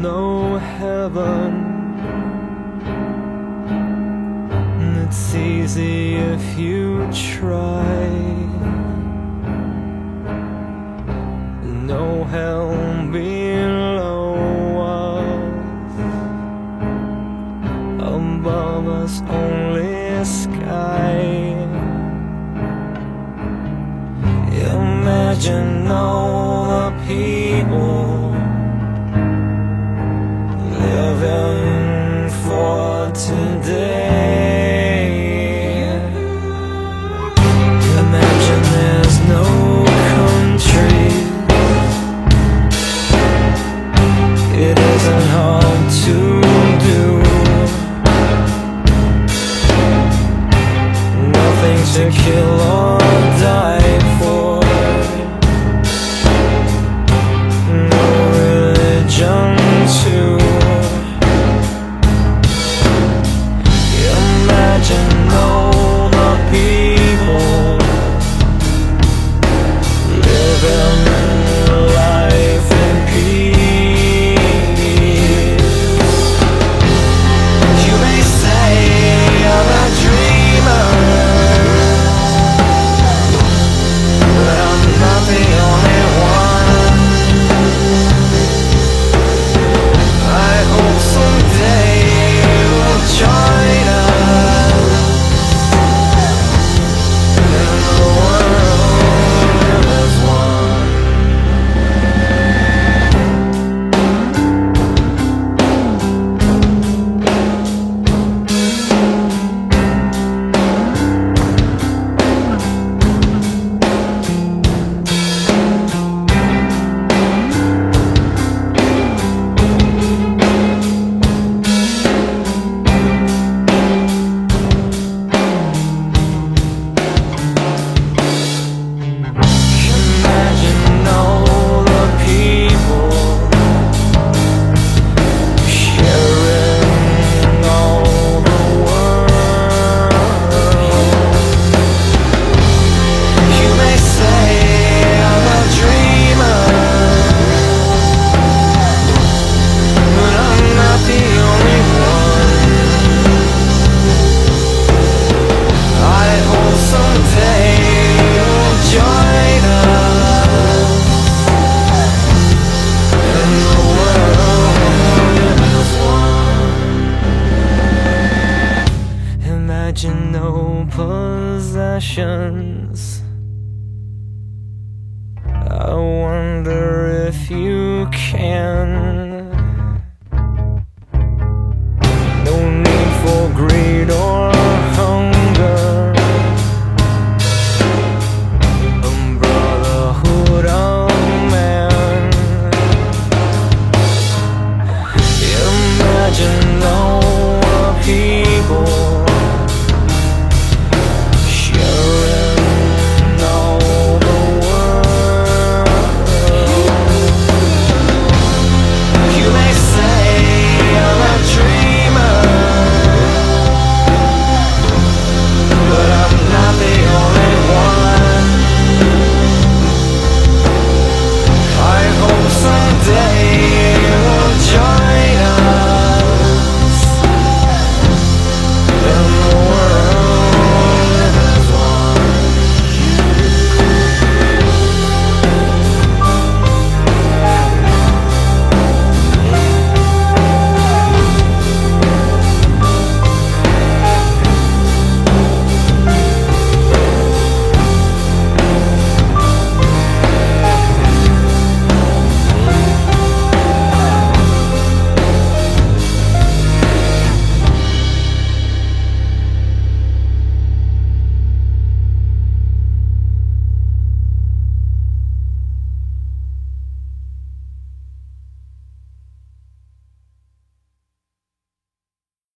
no heaven. It's easy if you try. No hell below us, above us only sky. Imagine all the people living for today. Imagine there's no country. It isn't hard to do. Nothing to kill or die for. No religion too. Imagine all the people living life in peace. You may say I'm a dreamer, but I'm not the only one. I hope someday you'll join us in the world as one. Imagine all the people sharing all the world. You may say I'm a dreamer, but I'm not the only one. I hope someday you'll join us in the world as one. Imagine no possession.